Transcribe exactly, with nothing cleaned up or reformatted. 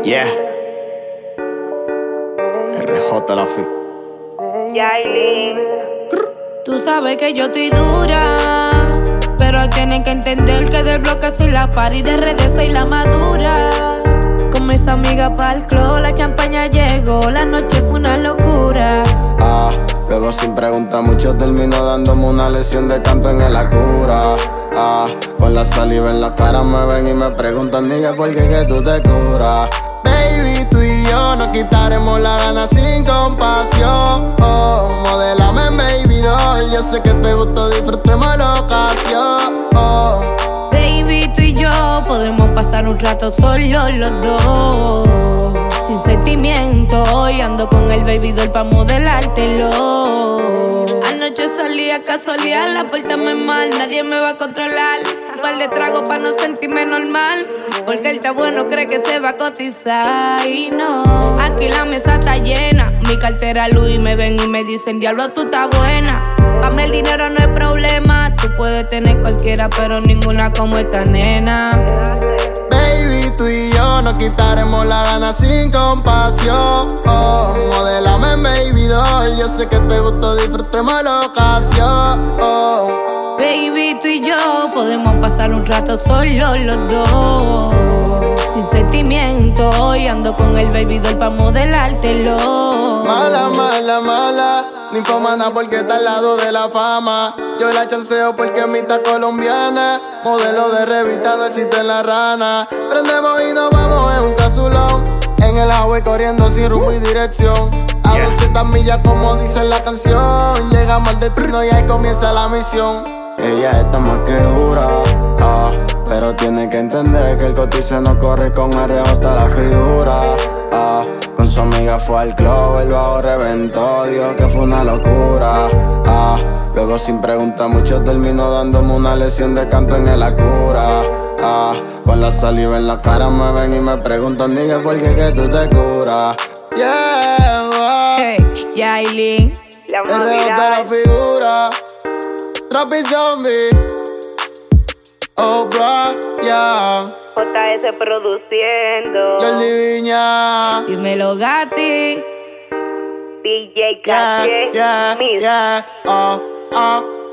Yeah. R J la fi. Yailin. Tú sabes que yo estoy dura, pero tienen que entender que del bloque soy la party, de redes soy la madura. Con mis amigas pa'l club, la champaña llegó, la noche fue una locura. Ah, luego sin preguntar mucho termino dándome una lección de canto en la cura. Ah, con la saliva en la cara me ven y me preguntan, nigga, ¿por qué que tú te curas? Baby, tú y yo nos quitaremos la gana sin compasión. Oh, modélame baby doll, yo sé que te gustó, disfrutemos la ocasión. Oh. Baby, tú y yo podemos pasar un rato solos los dos, sin sentimiento, y ando con el baby doll pa' modelártelo. Anoche salí a casualidad, la puerta me mal, nadie me va a controlar. Un par de tragos pa' no sentirme normal, porque el está bueno cree que se va a cotizar. Y no, aquí la mesa está llena, mi cartera Louis, me ven y me dicen, diablo, tú estás buena. Pa' mí el dinero no es problema, tú puedes tener cualquiera, pero ninguna como esta nena. Baby, tú y yo nos quitaremos la gana sin compasión. Oh, modélame baby doll, yo sé que te gustó, disfrutemos la ocasión. Oh. Baby, tú y yo podemos pasar un rato solos los dos, sin sentimiento, y ando con el baby doll pa' modelártelo. Mala, mala, mala, ninfomana porque está al lado de la fama. Yo la chanceo porque es mitad colombiana, modelo de revista, no existe la rana. Prendemos y nos vamos en un casulón, en el agua y corriendo sin rumbo y dirección. A doscientas millas como dice la canción, llegamos al destino y ahí comienza la misión. Ella está más que dura, ah, pero tiene que entender que el cotice no corre con R J la figura. Ah, con su amiga fue al club, el bajo reventó, dijo que fue una locura. Ah, luego sin preguntar mucho terminó dándome una lección de canto en la cura. Ah, con la saliva en la cara me ven y me preguntan, nigga, ¿por qué que tú te curas? Yeah, wow. Hey, Yailin, La más R J la viral. figura. Trapi Zombie. Oh, bro, yeah. J S produciendo. Jordi Viña. dímelo Gatti. D J Yeah, Caché. yeah, Miss. yeah. Oh, oh.